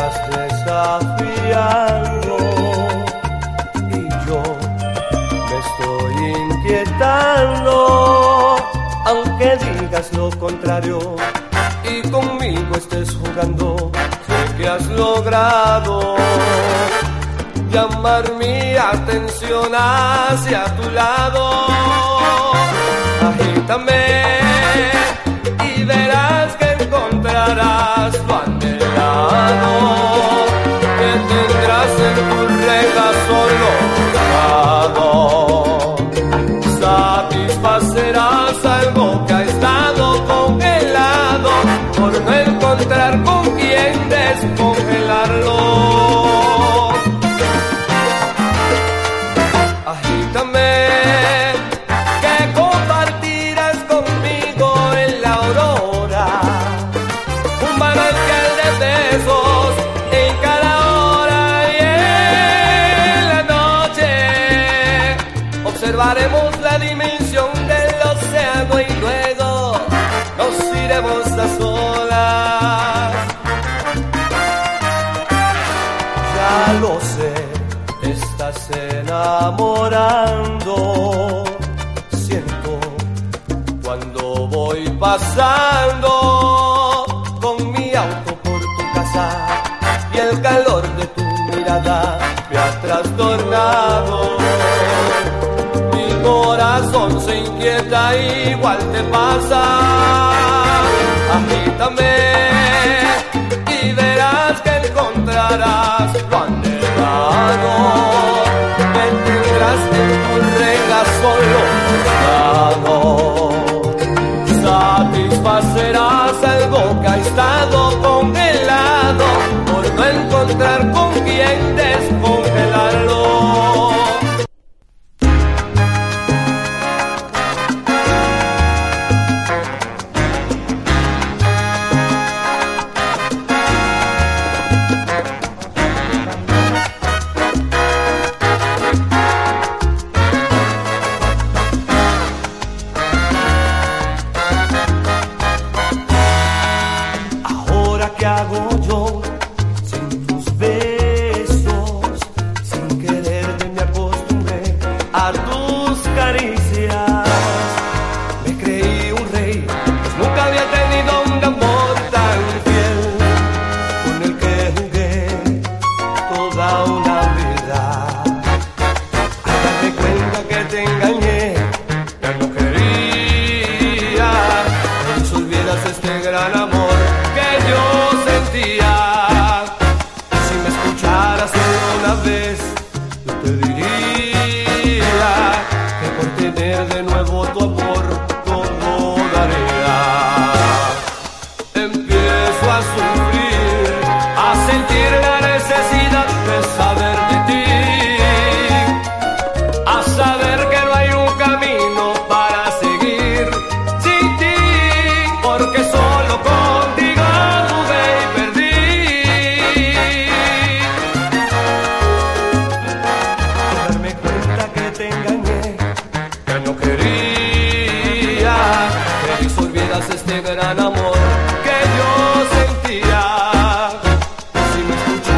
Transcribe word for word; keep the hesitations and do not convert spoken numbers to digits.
estás desafiando y yo me estoy inquietando, aunque digas lo contrario y conmigo estés jugando. Sé que has logrado llamar mi atención hacia tu lado. Agítame y verás que encontrarás lo anhelado, que tendrás en tu regazo logrado. Satisfacerás algo que ha estado congelado por no encontrar con quién descongelarlo. Agítame, que compartirás conmigo en la aurora un manantial de besos en cada hora, y en la noche observaremos la dimensión del océano y luego nos iremos a solas. Ya lo sé, estás enamorando. Siento cuando voy pasando con mi auto por tu casa y el calor de tu mirada me ha trastornado. Mi corazón se inquieta, igual te pasa. Agítame